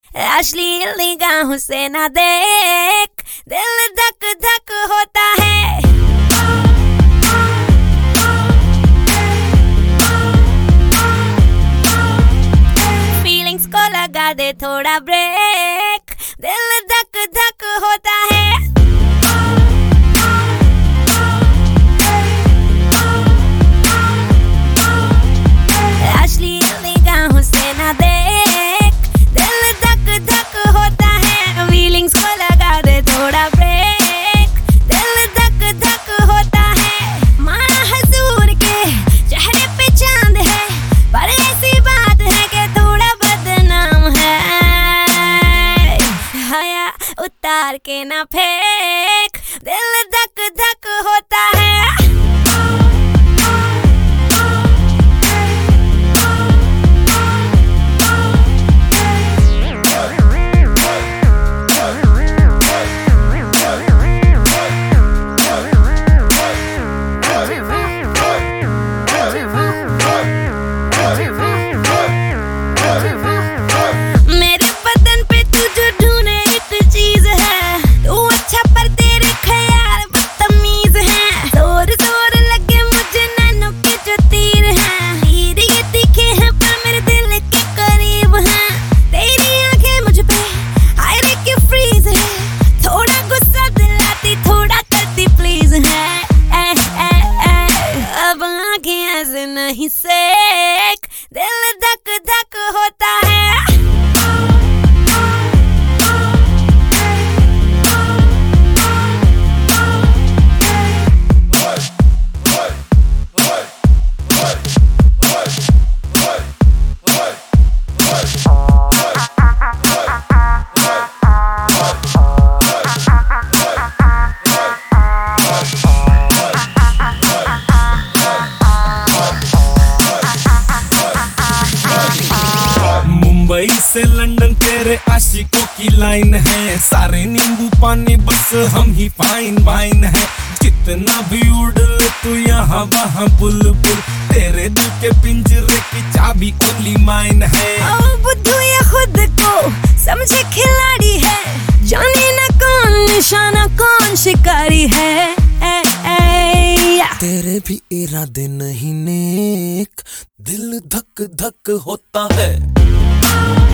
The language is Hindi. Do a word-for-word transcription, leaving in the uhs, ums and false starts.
अश्लील निगाहों से ना देख, दिल धक धक होता है। फीलिंग्स को लगा दे थोड़ा ब्रेक, दिल धक धक होता है। अश्लील निगाहों से ना देख, दिल धक धक होता है। फीलिंग्स को लगा दे थोड़ा ब्रेक, दिल धक धक होता है। माना हजूर के चेहरे पे चांद है, पर ऐसी बात है कि थोड़ा बदनाम है। हया उतार के ना फेंक, दिल धक धक होता है। मेरे बदन पे तू जो ढूंढे एक चीज है, तू अच्छा पर तेरे ख्याल बदतमीज है। जोर जोर लगे मुझे नैनों के जो तीर हैं, तीर ये तीखे हैं पर मेरे दिल के करीब हैं। तेरी आंखें मुझ पे हायरे की फ्रीज है, थोड़ा गुस्सा दिलाती थोड़ा करती प्लीज है। ए, ए, ए, अब आंखें ऐसे नहीं सेक, दिल धक धक होता है। मुंबई से लंदन तेरे आशिकों की लाइन है, सारे नींबू पानी बस हम ही फाइन वाइन है। जितना भी उड़ ले तू यहाँ वहाँ बुलबुल, तेरे दिल के पिंजरे की चाबी ओनली माइन है। ओ बुद्धू ये खुद को समझे खिलाड़ी है, जाने ना कौन निशाना कौन शिकारी है। ए, ए, या। तेरे भी इरादे नहीं नेक, दिल धक धक होता है।